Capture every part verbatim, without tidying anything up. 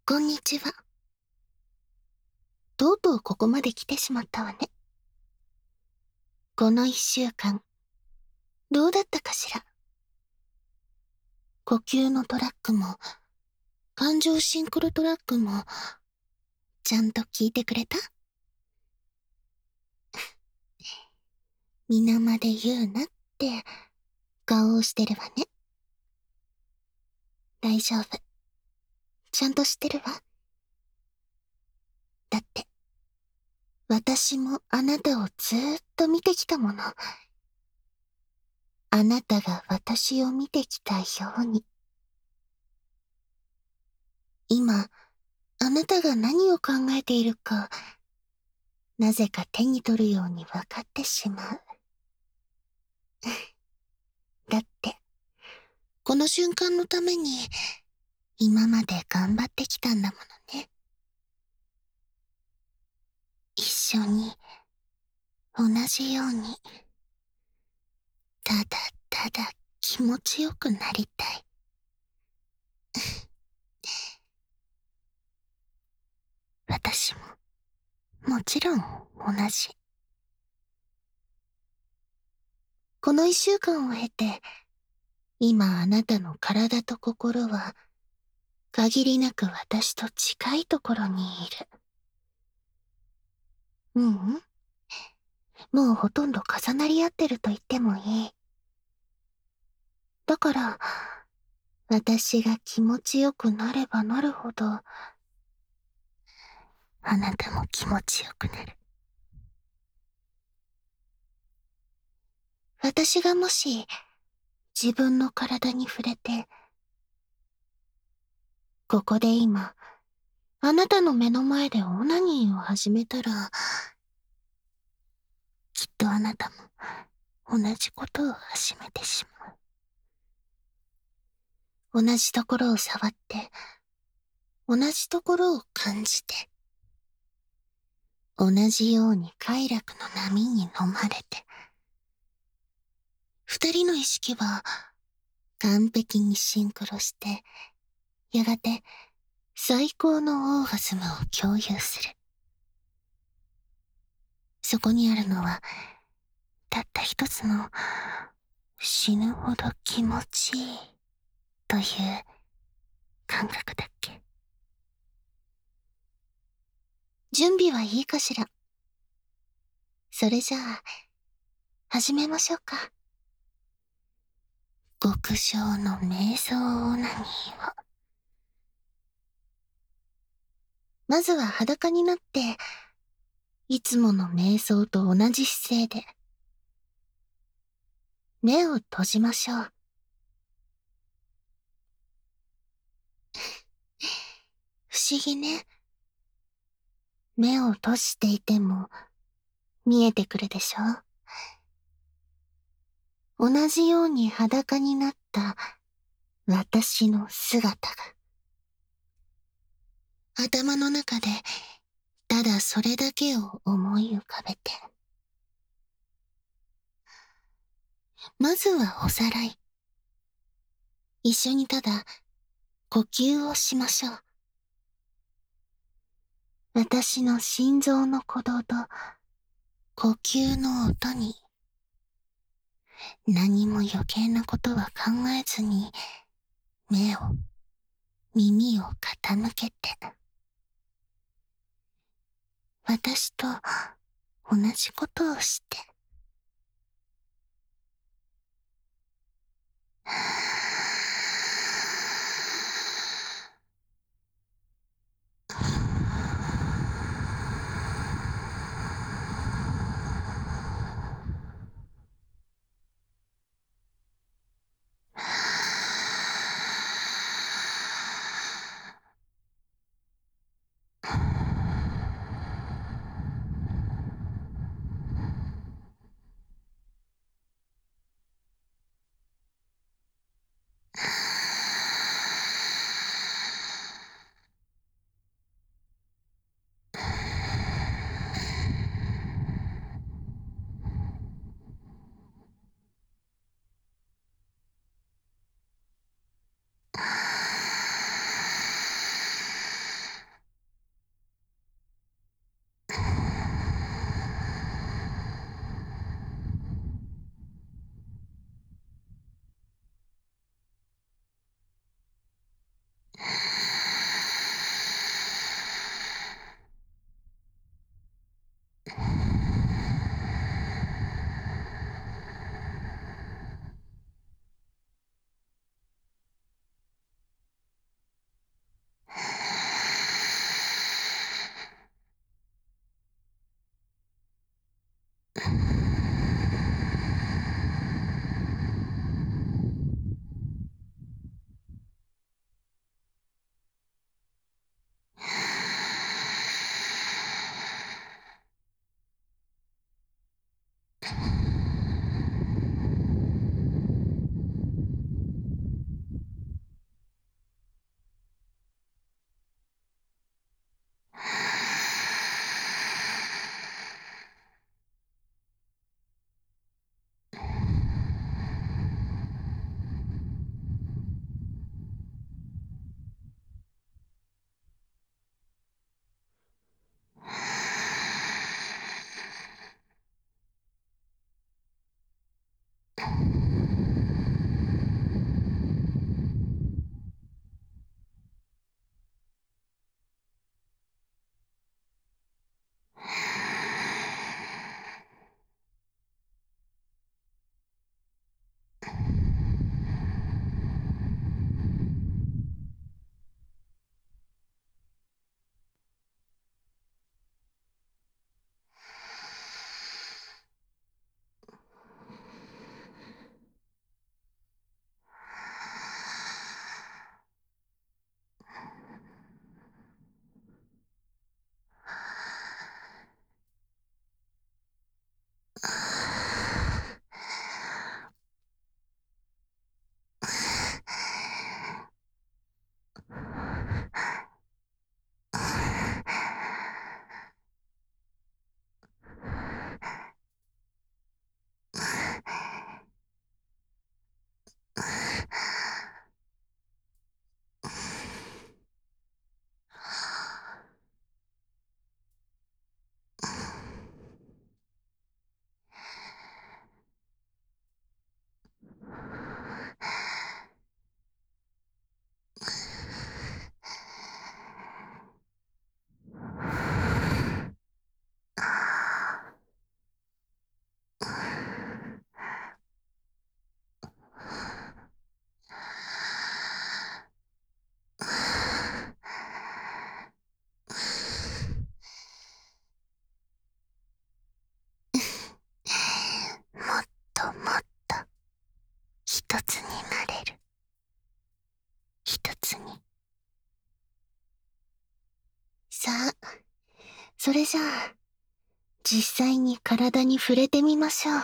こんにちは。とうとうここまで来てしまったわね。この一週間、どうだったかしら。呼吸のトラックも、感情シンクロトラックも、ちゃんと聞いてくれた？皆まで言うなって、顔をしてるわね。大丈夫。ちゃんとしてるわ。だって、私もあなたをずーっと見てきたもの。あなたが私を見てきたように。今、あなたが何を考えているか、なぜか手に取るように分かってしまう。だって、この瞬間のために、今まで頑張ってきたんだものね。一緒に、同じように、ただただ気持ちよくなりたい。私も、もちろん同じ。この一週間を経て、今あなたの体と心は、限りなく私と近いところにいる。ううん。もうほとんど重なり合ってると言ってもいい。だから、私が気持ちよくなればなるほど、あなたも気持ちよくなる。私がもし、自分の体に触れて、ここで今、あなたの目の前でオナニーを始めたら、きっとあなたも同じことを始めてしまう。同じところを触って、同じところを感じて、同じように快楽の波に飲まれて、二人の意識は完璧にシンクロして、やがて最高のオーガズムを共有する。そこにあるのは、たった一つの死ぬほど気持ちいいという感覚だっけ。準備はいいかしら。それじゃあ、始めましょうか。極上の瞑想オナニーを。まずは裸になって、いつもの瞑想と同じ姿勢で、目を閉じましょう。不思議ね。目を閉じていても、見えてくるでしょ？同じように裸になった私の姿が。頭の中で、ただそれだけを思い浮かべて。まずはおさらい。一緒にただ、呼吸をしましょう。私の心臓の鼓動と、呼吸の音に、何も余計なことは考えずに、目を、耳を傾けて。私と同じことをして。 もっともっと一つになれる。一つに。さあ、それじゃあ、実際に体に触れてみましょう。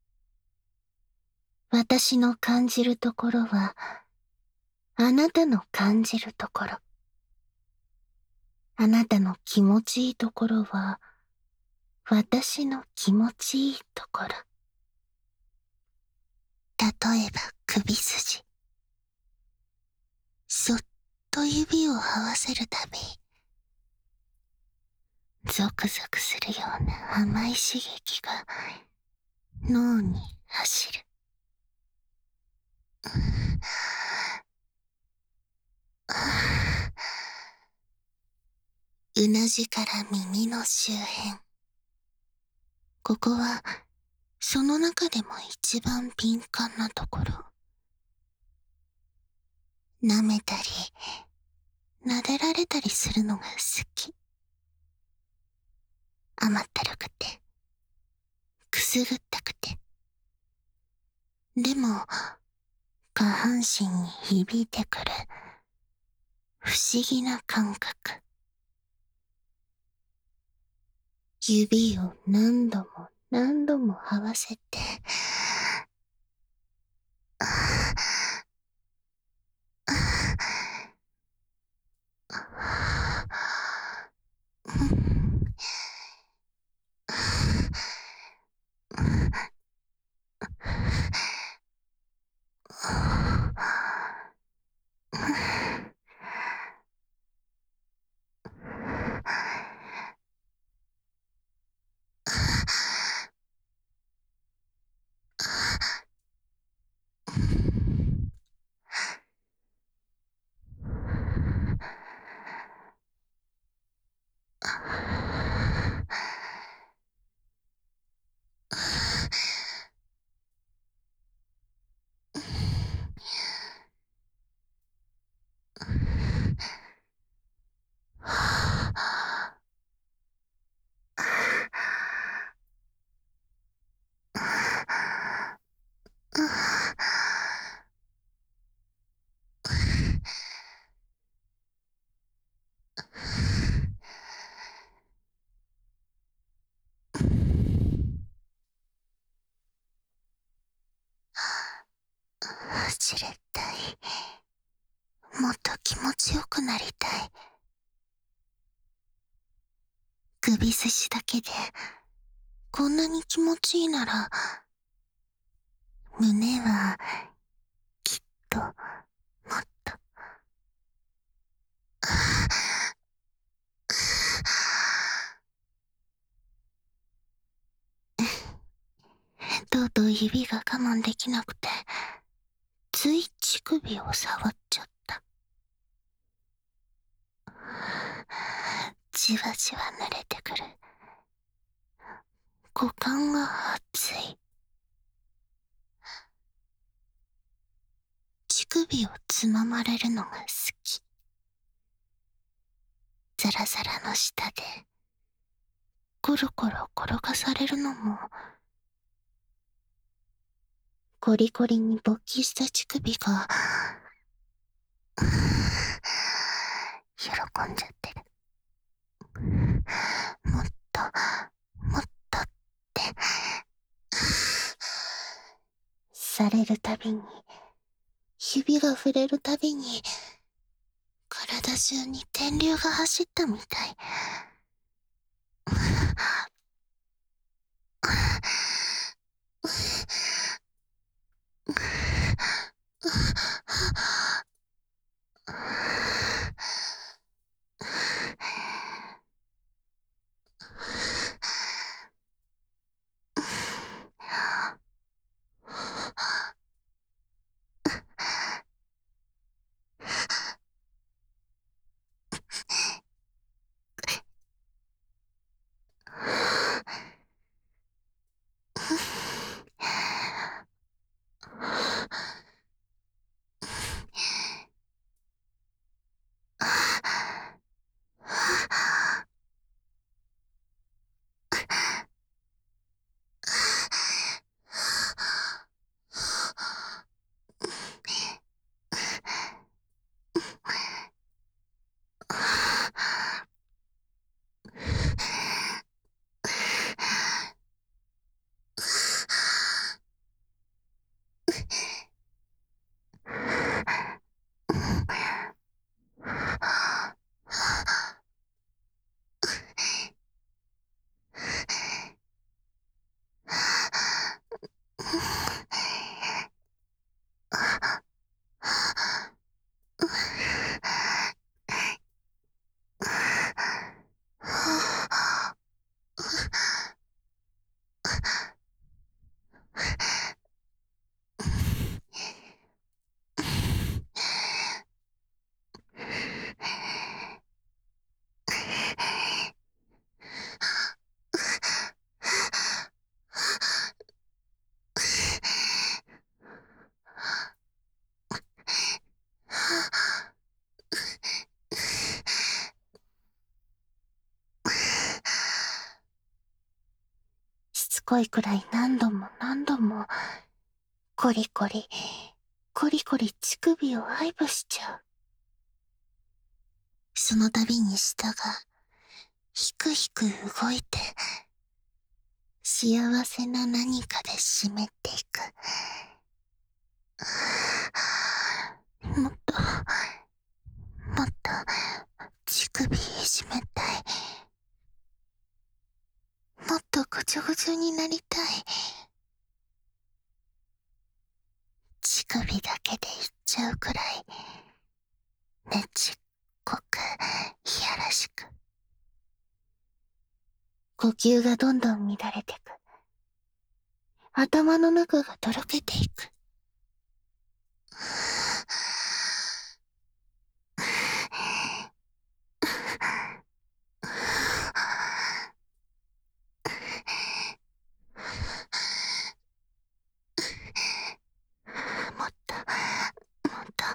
私の感じるところは、あなたの感じるところ。あなたの気持ちいいところは、私の気持ちいいところ。例えば首筋。そっと指を合わせるたび、ゾクゾクするような甘い刺激が脳に走る。うなじから耳の周辺。ここはその中でも一番敏感なところ。舐めたり撫でられたりするのが好き。甘ったるくてくすぐったくて、でも下半身に響いてくる不思議な感覚。指を何度も何度も合わせて、 なりたい。首筋だけでこんなに気持ちいいなら、胸はきっともっと。とうとう指が我慢できなくて、つい乳首を触っちゃった。じわじわ濡れてくる。股間が熱い。乳首をつままれるのが好き。ザラザラの下でコロコロ転がされるのも、コリコリに勃起した乳首が喜んじゃってる。もっともっとってされるたびに、指が触れるたびに、体中に電流が走ったみたい。しつこいくらい何度も何度も、コリコリ、コリコリ乳首を愛撫しちゃう。その度に舌が、ひくひく動いて、幸せな何かで湿っていく。もっと、もっと、乳首いじめたい。もっとぐちょぐちょになりたい。乳首だけでいっちゃうくらい、ねちっこく、いやらしく。呼吸がどんどん乱れてく。頭の中がとろけていく。もっと、もっと。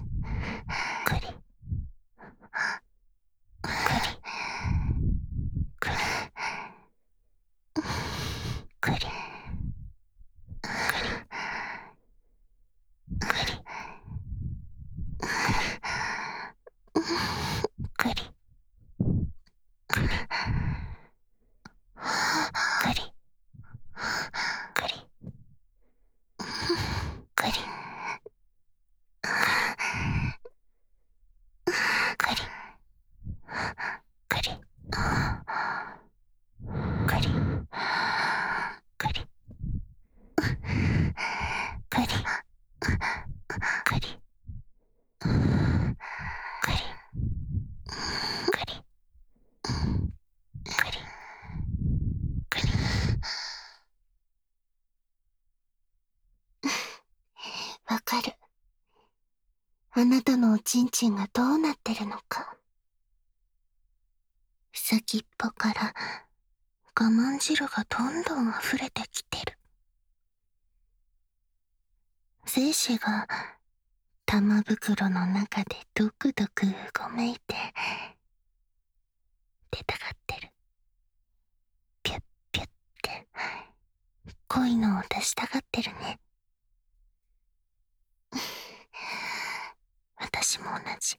くりくりくりくりくりくりくりくりくりくりくりくりくりくりくりくりくりわかる。あなたのおちんちんがどうなってるのか。先っぽから我慢汁がどんどん溢れてきてる。精子が玉袋の中でドクドクうごめいて出たがってる。ピュッピュッって恋のを出したがってるね。私も同じ。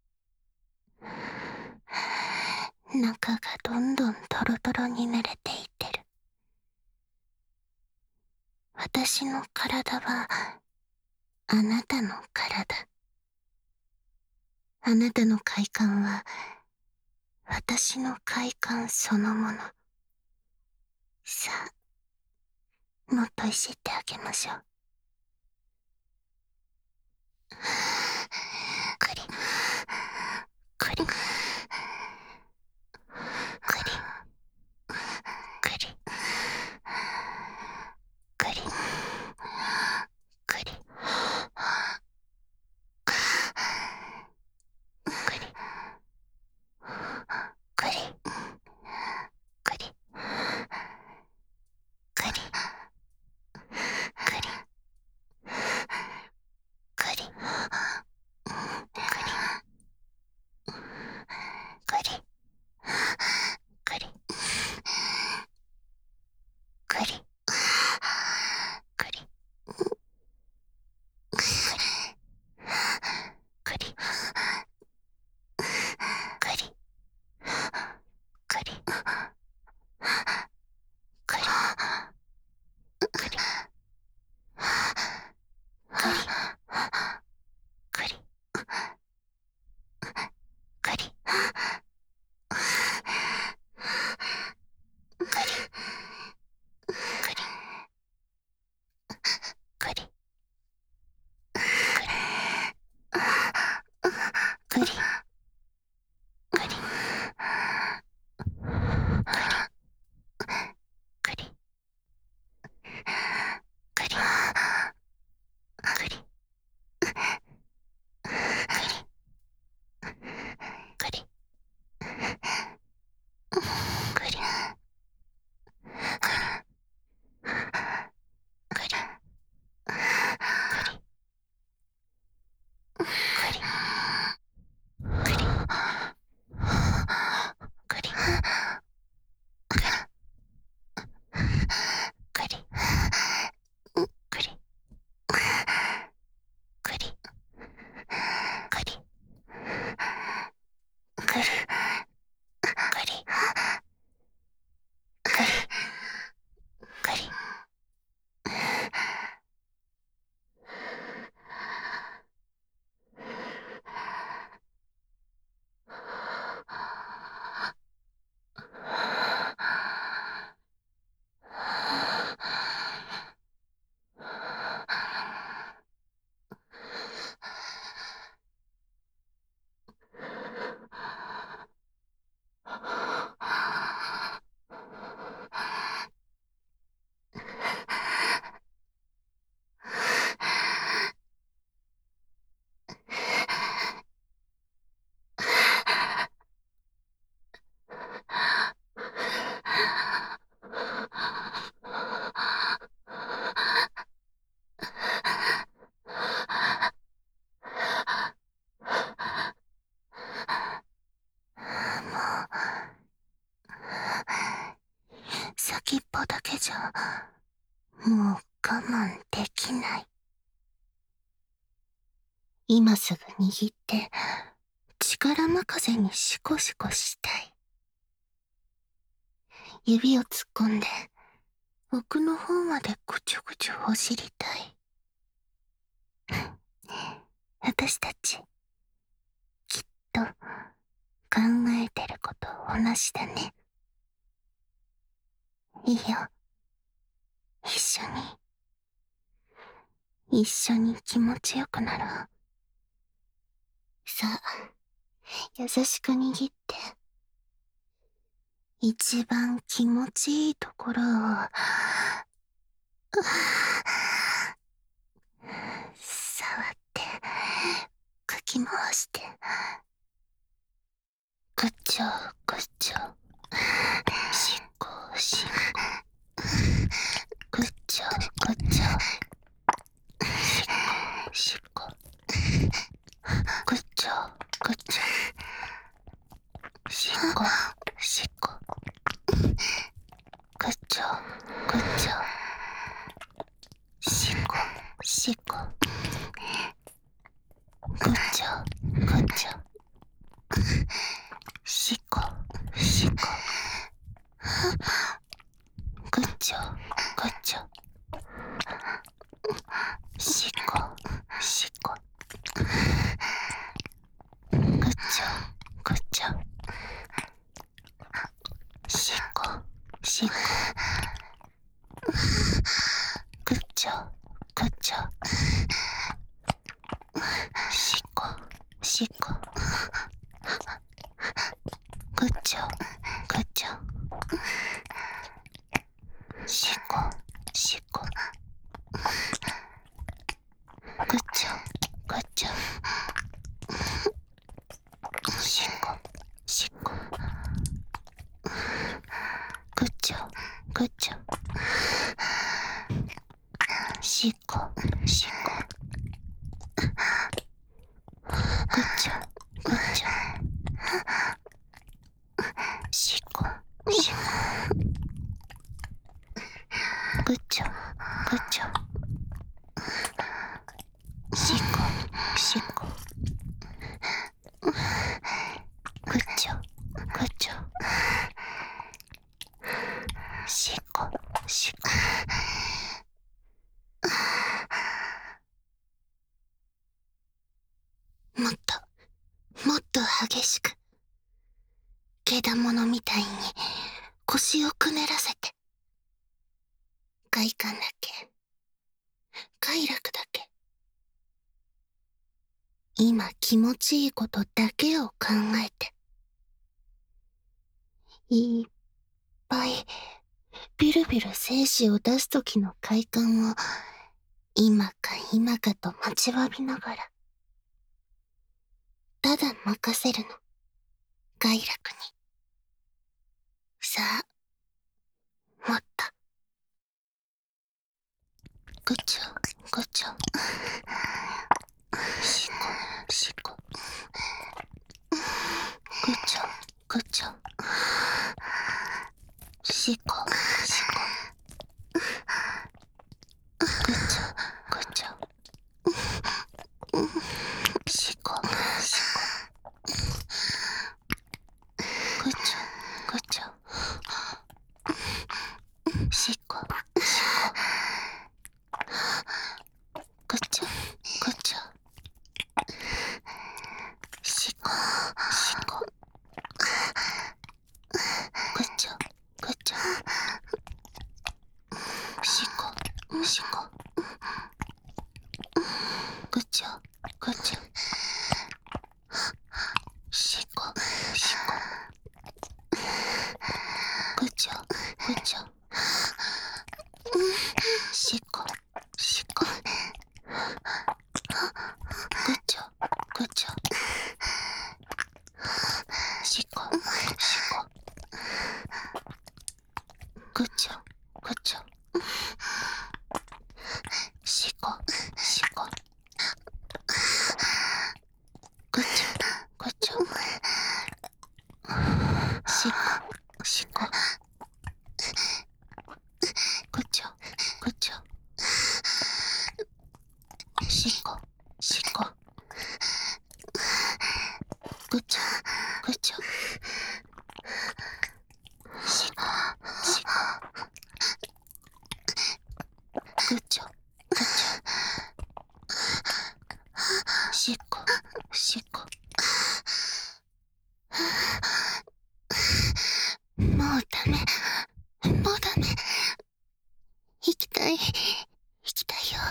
中がどんどんトロトロに濡れていってる。私の体はあなたの体。あなたの快感は私の快感そのもの。さあ、もっといじってあげましょう。くりくりくりくりくりくりくりくりくりくりくりくりくりくりくりくり先っぽだけじゃもう我慢できない。今すぐ握って力任せにシコシコしたい。指を突っ込んで奥の方までぐちょぐちょほじりたい。私たちきっと考えてること同じだね。いいよ、一緒に一緒に気持ちよくなろう。さあ、優しく握って一番気持ちいいところを触ってかき回して、ぐっちょぐっちょしっこしっこ、ぐっちょぐっちょしっこしっこ、ぐっちょぐっちょしっこしっこ、ぐっちょぐっちょしっこしっこ、ぐっちょぐっちょしっこしっこ、ぐっちょぐっちょしっこしっこ、ぐっちょぐっちょしっこしっこ、ぐっちょぐっちょしっこしっこ、ぐっちょぐっちょしっこしっこ、ぐっちょぐっちょしっこしっこ、ぐっちょぐっちょしっこしっこ、ぐっちょぐっちょしっこしっこ、ぐっちょぐっちょしっこしっこ、ぐっちょぐっちょしっこしっこ、もっともっと激しく、けだものみたいに腰をくねらせて、快感だけ快楽だけ今気持ちいいことだけを考えて、いっぱいビルビル精子を出すときの快感を今か今かと待ちわびながら、ただ任せるの、快楽に。さあ、もっと。ぐちょぐちょ、しこしこ、ぐちょぐちょ、しこしこ、ぐちょぐちょ、しこしこ、ぐちょぐちょ、しこしこ、ぐちょぐちょ、しこしこ、ぐちょぐちょ、しこしこ、ぐちょぐちょ、しこしこ、ぐちょぐちょ、しこしこ、ぐちょぐちょ、しこしこ、ぐちょぐちょ、しこしこ、ぐちょぐちょ、しこしこ、ぐちょぐちょ、しこしこ、ぐちょぐちょ、しこしこ、ぐちょぐちょ、しこしこ。もうダメ、もうダメ。行きたい、行きたいよ。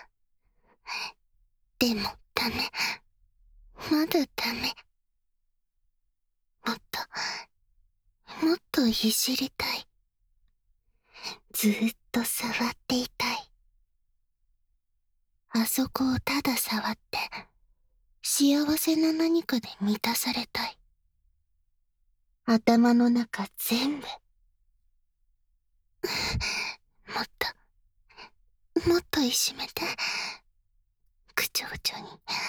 でもダメ、まだダメ。もっと、もっといじりたい。ずーっと触っていたい。あそこをただ触って、幸せな何かで満たされたい。頭の中全部。もっと、もっといじめて。ぐちょぐちょに。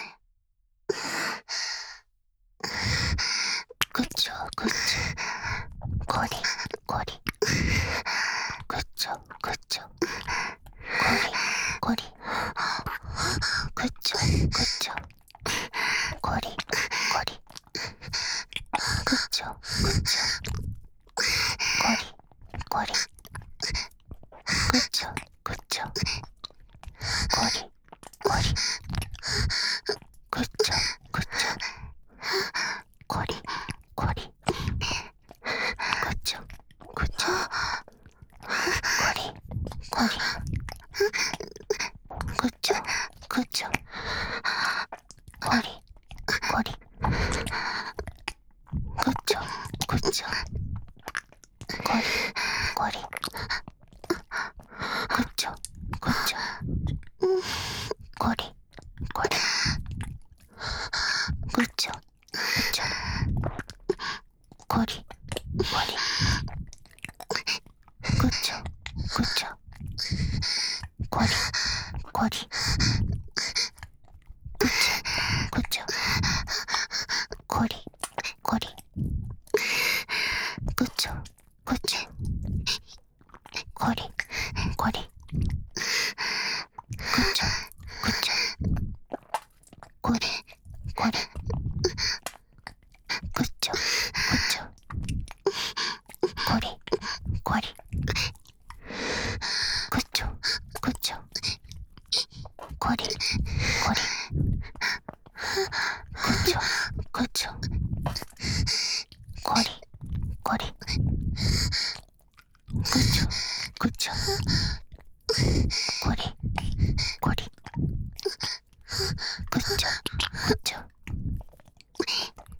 ぐちょぐちょ。ゴリゴリ。ぐちょぐちょ。ゴリゴリ。ぐちょぐちょ。ゴリゴリ。ぐちょぐちょ。ゴリゴリ。ぐちょぐちょ。ゴリゴリ。ぐちょぐちょ。ゴリゴリ。ぐちょぐちょ。ゴリゴリ。ぐちょぐちょ。ゴリゴリ。ぐちょぐちょ。ゴリゴリ。ぐちょぐちょ。ゴリゴリ。ぐちょぐちょ。ゴリゴリ。ぐちょぐちょ。ゴリゴリ。ぐちょぐちょ。ゴリゴリ。ぐちょぐちょ。ゴリゴリ。ぐちょぐちょ。ゴリゴリ。ぐちょぐちょ。ゴリゴリ。ぐちょぐちょ。ゴリゴリ。ぐちょぐちょ。ゴリゴリ。ぐちょぐちょ。ゴリゴリ。ぐちょぐちょ。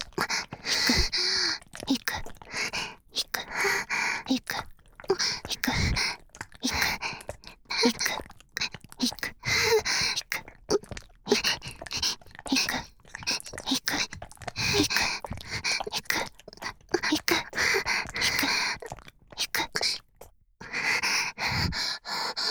引く、引く、引く、引く、引く、引く、引く、引く、引く、引く、引く、引く、引く、引く、引く、引く、引く、引く。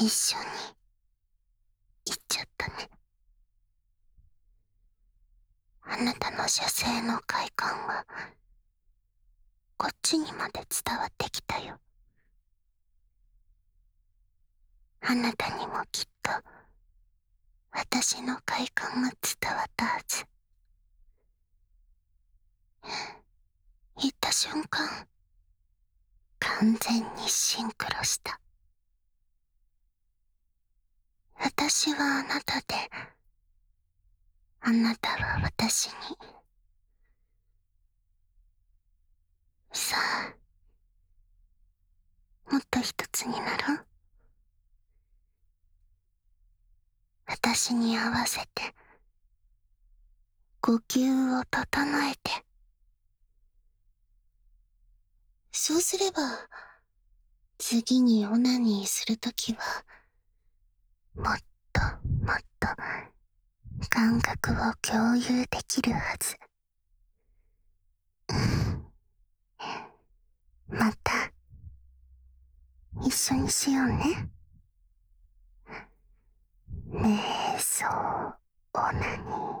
一緒に行っちゃったね。あなたの射精の快感はこっちにまで伝わってきたよ。あなたにもきっと私の快感が伝わったはず。言った瞬間、完全にシンクロした。私はあなたで、あなたは私に。さあ、もっと一つになろう。私に合わせて、呼吸を整えて。そうすれば、次にオナニーするときは、もっともっと感覚を共有できるはず。また、一緒にしようね。瞑想オナニー。